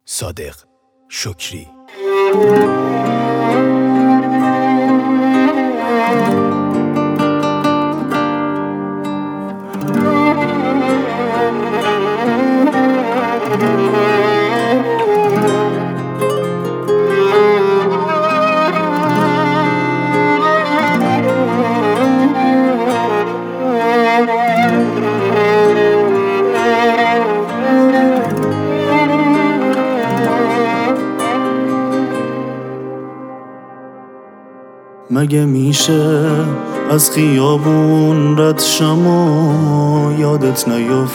صادق شکری. مگه میشه از خیابون رد شم و یادت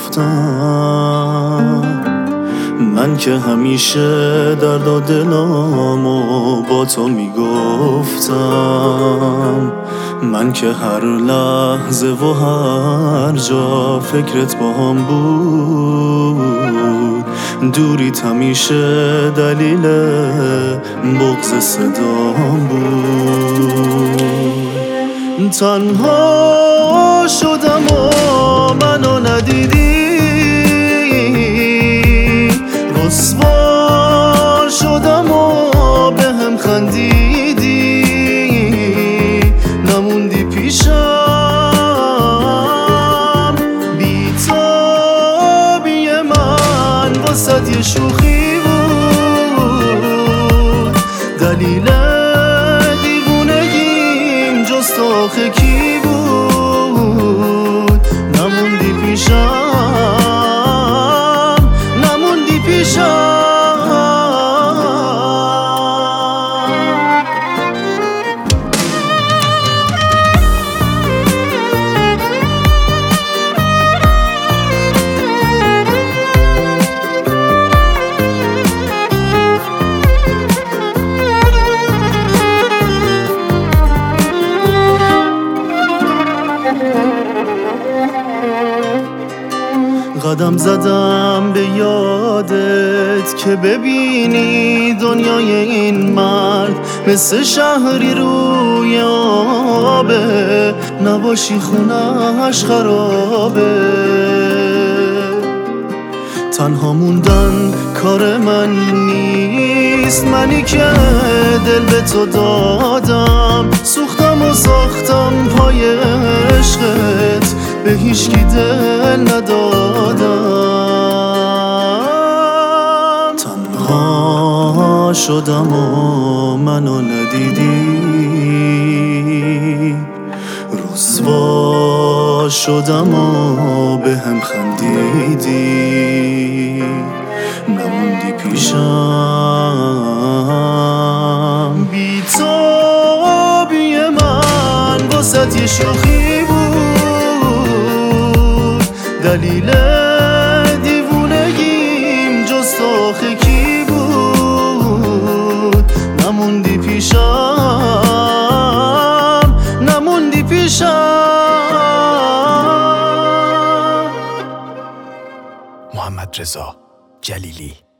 نیفتم؟ من که همیشه درد و دلامو با تو میگفتم، من که هر لحظه و هر جا فکرت با هم بود، دوریت همیشه دلیل بغض صدام بود. تنها شدم و منو ندیدی، رسوا شدم و به هم خندیدی، نموندی پیشم. بی‌تابی من واسه یه شوخی بود، دلیل دیوونگیم جز تو آخه کی بود؟ نموندی پیشم، نموندی پیشم. قدم زدم به یادت که ببینی دنیای این مرد مثل شهری روی آبه، نباشی خونه‌اش خرابه. تنها موندن کار من نیست، منی که دل به تو دادم، سوختم و ساختم پای عشقت، به هیچکی دل ندادم. تنها شدم و منو ندیدی، رسوا شدم و به هم خندیدی، نموندی پیشم. بی‌تابی من واسه یه شوخی بود، دلیل دیوونگیم جز تو آخه کی بود؟ نموندی پیشم، نموندی پیشم. محمد رضا جلیلی.